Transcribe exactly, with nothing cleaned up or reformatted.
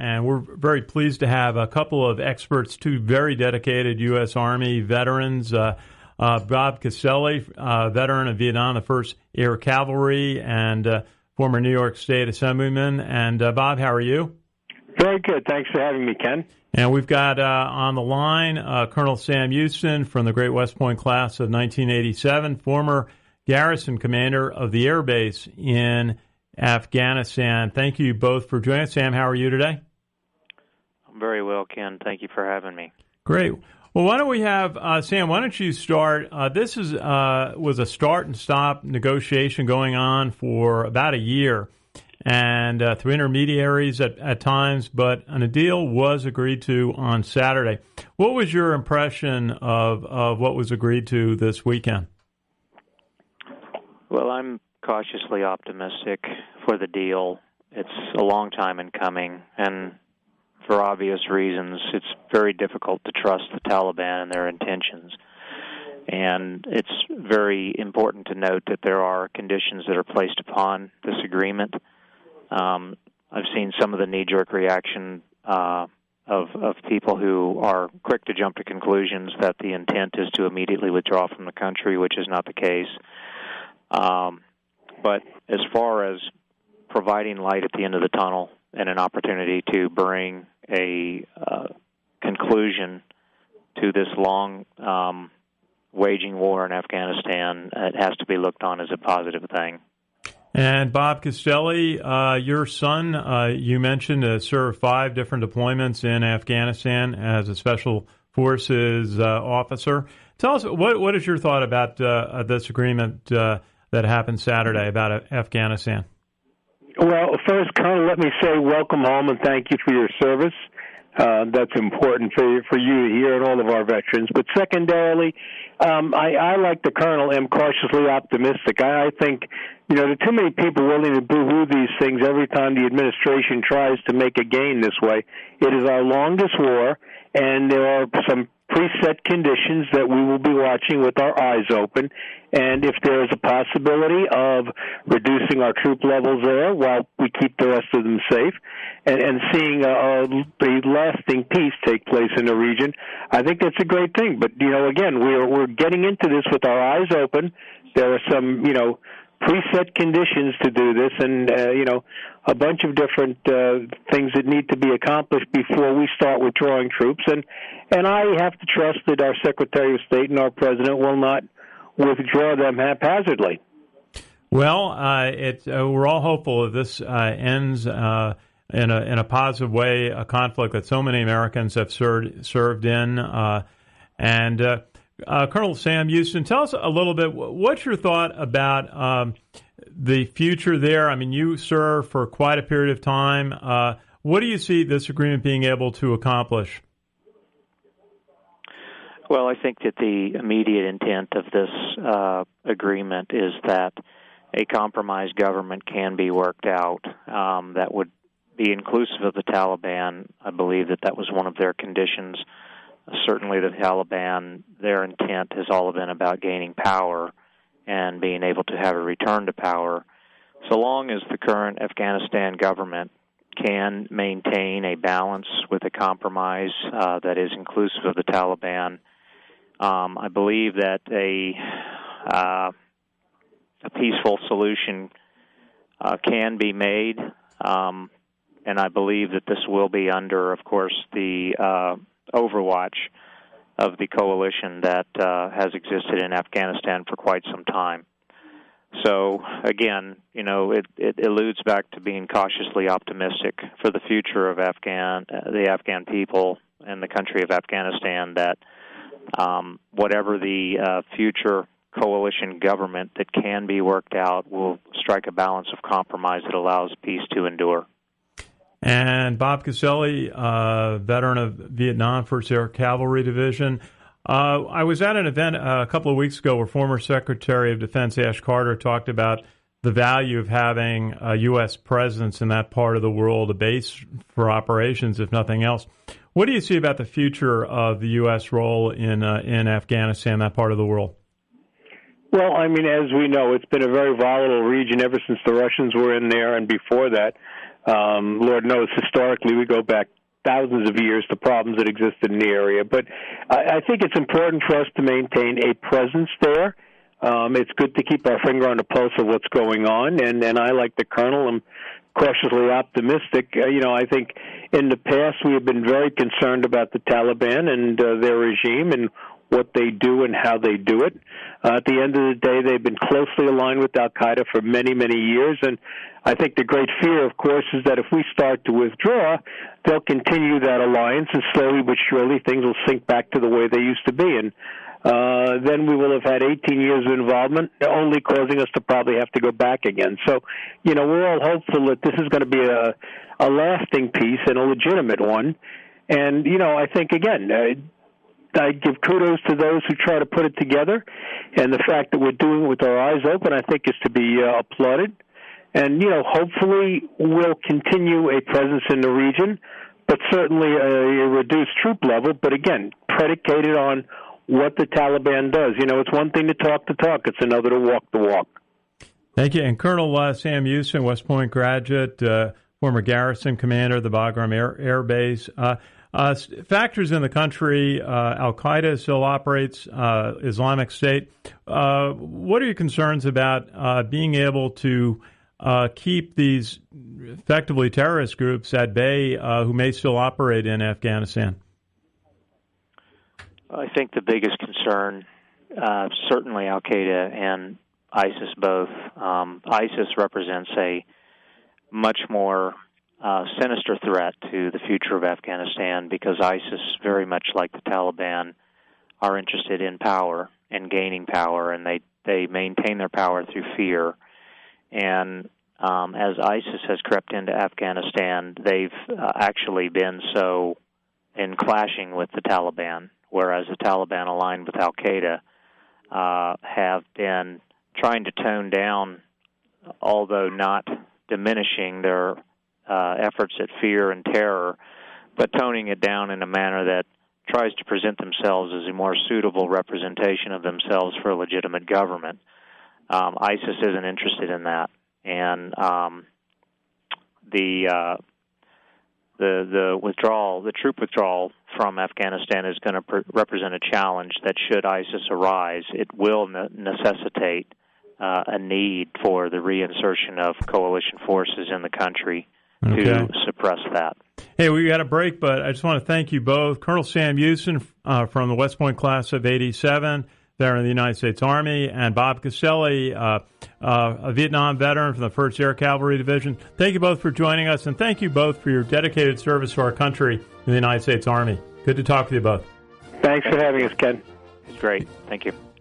and we're very pleased to have a couple of experts, two very dedicated U S. Army veterans, uh, uh, Bob Caselli, uh, veteran of Vietnam, the first Air Cavalry, and uh, former New York State Assemblyman. And uh, Bob, how are you? Very good. Thanks for having me, Ken. And we've got uh, on the line uh, Colonel Sam Houston from the Great West Point class of nineteen eighty-seven, former garrison commander of the air base in Afghanistan. Thank you both for joining us. Sam, how are you today? I'm very well, Ken. Thank you for having me. Great. Well, why don't we have, uh, Sam, why don't you start? Uh, this is uh, was a start and stop negotiation going on for about a year, and uh, through intermediaries at, at times, but a deal was agreed to on Saturday. What was your impression of, of what was agreed to this weekend? Well, I'm cautiously optimistic for the deal. It's a long time in coming, and for obvious reasons, it's very difficult to trust the Taliban and their intentions. And it's very important to note that there are conditions that are placed upon this agreement. Um, I've seen some of the knee-jerk reaction uh, of, of people who are quick to jump to conclusions that the intent is to immediately withdraw from the country, which is not the case. Um, but as far as providing light at the end of the tunnel and an opportunity to bring a uh, conclusion to this long um, waging war in Afghanistan, it has to be looked on as a positive thing. And Bob Caselli, uh, your son, uh, you mentioned, uh, served five different deployments in Afghanistan as a Special Forces uh, officer. Tell us, what what is your thought about uh, this agreement uh, that happened Saturday about Afghanistan? Well, first, Colonel, let me say welcome home and thank you for your service. Uh, that's important for for you to hear and all of our veterans. But secondarily, um, I, I, like the Colonel, am cautiously optimistic. I, I think, you know, there are too many people willing to boo-hoo these things every time the administration tries to make a gain this way. It is our longest war, and there are some preset conditions that we will be watching with our eyes open. And if there is a possibility of reducing our troop levels there while we keep the rest of them safe and, and seeing a, a lasting peace take place in the region, I think that's a great thing. But, you know, again, we're, we're getting into this with our eyes open. There are some, you know, preset conditions to do this and, uh, you know, a bunch of different uh, things that need to be accomplished before we start withdrawing troops. And, and I have to trust that our Secretary of State and our President will not withdraw them haphazardly. Well, uh, it, uh, we're all hopeful that this uh, ends uh, in, a, in a positive way, a conflict that so many Americans have served, served in. Uh, and uh, uh, Colonel Sam Houston, tell us a little bit, what's your thought about um, the future there? I mean, you served for quite a period of time. Uh, what do you see this agreement being able to accomplish? Well, I think that the immediate intent of this uh, agreement is that a compromised government can be worked out um, that would be inclusive of the Taliban. I believe that that was one of their conditions. Uh, certainly the Taliban, their intent has all been about gaining power and being able to have a return to power. So long as the current Afghanistan government can maintain a balance with a compromise uh, that is inclusive of the Taliban, Um, I believe that a uh, a peaceful solution uh, can be made, um, and I believe that this will be under, of course, the uh, overwatch of the coalition that uh, has existed in Afghanistan for quite some time. So, again, you know, it, it alludes back to being cautiously optimistic for the future of Afghan, uh, the Afghan people and the country of Afghanistan, that Um, whatever the uh, future coalition government that can be worked out will strike a balance of compromise that allows peace to endure. And Bob Caselli, uh, veteran of Vietnam, first Air Cavalry Division. Uh, I was at an event uh, a couple of weeks ago where former Secretary of Defense Ash Carter talked about the value of having a U S presence in that part of the world, a base for operations, if nothing else. What do you see about the future of the U S role in uh, in Afghanistan, that part of the world? Well, I mean, as we know, it's been a very volatile region ever since the Russians were in there and before that. Um, Lord knows, historically, we go back thousands of years to problems that existed in the area. But I, I think it's important for us to maintain a presence there. Um, it's good to keep our finger on the pulse of what's going on, and, and I, like the Colonel, am cautiously optimistic. Uh, you know, I think in the past we have been very concerned about the Taliban and uh, their regime and what they do and how they do it. Uh, at the end of the day, they've been closely aligned with al-Qaeda for many, many years, and I think the great fear, of course, is that if we start to withdraw, they'll continue that alliance, and slowly but surely things will sink back to the way they used to be. And uh, then we will have had eighteen years of involvement, only causing us to probably have to go back again. So, you know, we're all hopeful that this is going to be a, a lasting peace and a legitimate one. And, you know, I think, again, uh, I give kudos to those who try to put it together, and the fact that we're doing it with our eyes open, I think, is to be uh, applauded. And, you know, hopefully we'll continue a presence in the region, but certainly a, a reduced troop level, but again, predicated on what the Taliban does. You know, it's one thing to talk the talk, it's another to walk the walk. Thank you. And Colonel uh, Sam Houston, West Point graduate, uh, former garrison commander of the Bagram Air, Air Base. Uh, uh, factors in the country, uh, al-Qaeda still operates, uh, Islamic State. Uh, what are your concerns about uh, being able to uh, keep these effectively terrorist groups at bay uh, who may still operate in Afghanistan? I think the biggest concern, uh, certainly al-Qaeda and ISIS both. Um, ISIS represents a much more uh, sinister threat to the future of Afghanistan because ISIS, very much like the Taliban, are interested in power and gaining power, and they, they maintain their power through fear. And um, as ISIS has crept into Afghanistan, they've uh, actually been so in clashing with the Taliban, whereas the Taliban, aligned with al-Qaeda, uh, have been trying to tone down, although not diminishing their uh, efforts at fear and terror, but toning it down in a manner that tries to present themselves as a more suitable representation of themselves for a legitimate government. Um, ISIS isn't interested in that, and um, the uh, the the withdrawal, the troop withdrawal from Afghanistan is going to pr- represent a challenge that, should ISIS arise, it will ne- necessitate uh, a need for the reinsertion of coalition forces in the country okay. to suppress that. Hey, we got a break, but I just want to thank you both. Colonel Sam Houston uh, from the West Point class of eighty-seven, there in the United States Army, and Bob Caselli, uh, uh, a Vietnam veteran from the first Air Cavalry Division. Thank you both for joining us, and thank you both for your dedicated service to our country in the United States Army. Good to talk with you both. Thanks for having us, Ken. It's great. Thank you.